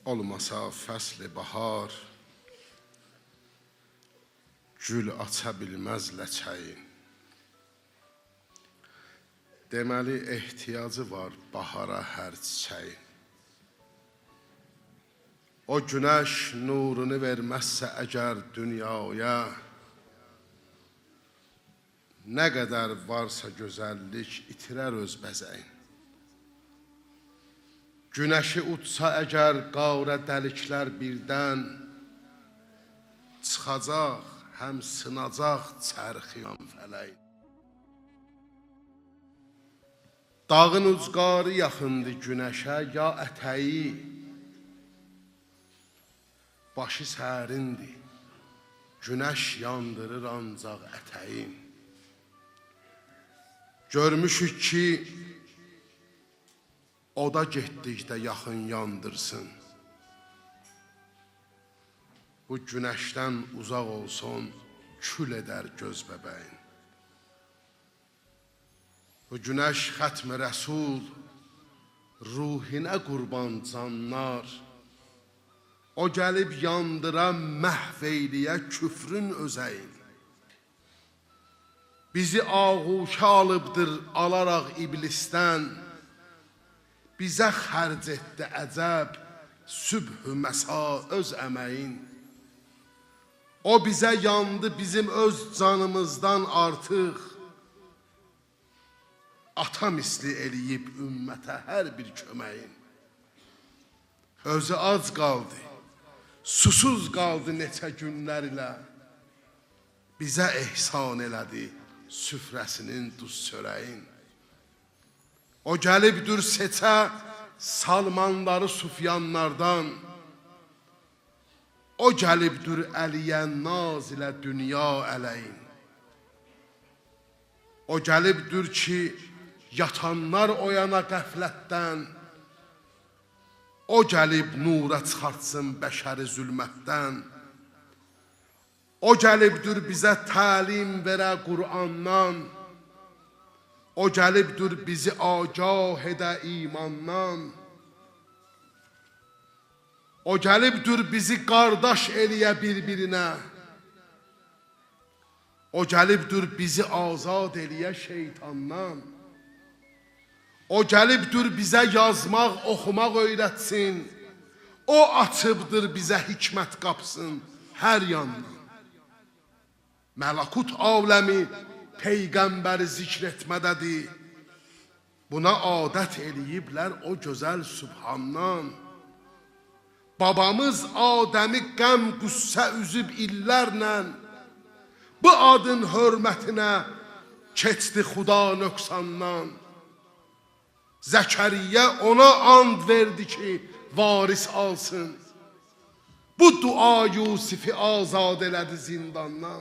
olmasa fəsli bahar, gül aça bilməz ləçəyin. Deməli, ehtiyacı var bahara hər çiçəyin. O günəş nurunu verməzsə əgər dünyaya, nə qədər varsa gözəllik itirər öz bəzəyin. Günəşi utsa əgər qavra dəliklər birdən, çıxacaq, həm sınacaq çərxiyan fələyin. Dağın ucqarı yaxındı günəşə, ya ətəyi, başı sərindir, günəş yandırır ancaq ətəyin. Görmüşük ki, o da getdikdə yaxın yandırsın. Bu günəşdən uzaq olsun, kül edər göz bəbəyin. Bu günəş xətm-i rəsul, ruhinə qurban canlar. O gəlib yandıran məhv eyliyə küfrün özəyin. Bizi ağuşa alıbdır alaraq iblisdən, bizə xərc etdi əcəb, sübh-ü məsa öz əməyin. O bizə yandı bizim öz canımızdan artıq, ata misli eləyib ümmətə hər bir köməyin. Özü ac qaldı, susuz qaldı neçə günlər ilə, bizə ehsan elədi süfrəsinin duz çörəyin. O gəlibdir seçə Salmanları Sufyanlardan, o gəlibdir Əliyə naz ilə dünya ələyin. O gəlibdir ki, yatanlar oyana qəflətdən, o gəlib nura çıxartsın bəşəri zülmətdən. O gəlibdir bizə təlim verə Qur'andan, o gəlibdir bizi agah edə imandan. O gəlibdir bizi qardaş eləyə bir-birinə, o gəlibdir bizi azad eləyə şeytandan. O gəlibdir bizə yazmaq, oxumaq öyrətsin, o açıbdır bizə hikmət qapsın hər yandan. Məlakut aləmi Peyğəmbəri zikr etmədədir, buna adət eləyiblər o gözəl Sübhandan. Babamız Adəmi qəm qüssə üzüb illərlə, bu adın hörmətinə keçdi xuda nöqsandan. Zəkəriyyə ona and verdi ki, varis alsın, bu dua Yusifi azad elədi zindandan.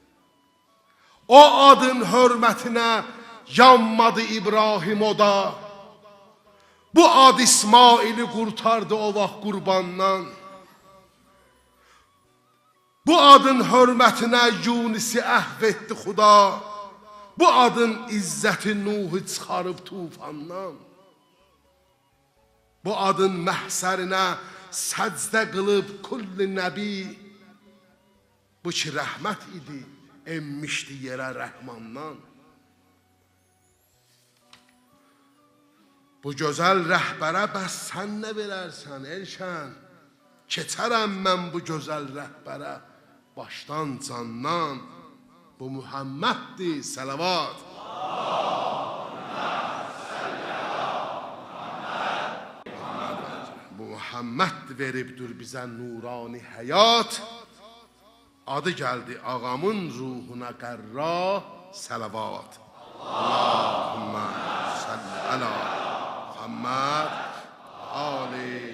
O adın hörmətinə yanmadı İbrahim o da, bu ad İsmail'i qurtardı o vaxt qurbandan. Bu adın hörmətinə Yunisi əhv etdi xuda, bu adın izzəti Nuhu çıxarıb tufandan. Bu adın məhsərinə səcdə qılıb kulli nəbi, bu ki rəhmət idi, emmişdi yerə rəhmandan. Bu gözəl rəhbərə bəs sən nə verərsən Elşən? Keçərəm mən bu gözəl rəhbərə başdan candan. Bu Muhammeddir, salavat. Bu Muhammed veribdir bizə nurani həyat. Adı gəldi ağamın ruhuna qərra, salavat. Allahümmə salli ala Muhammed, ali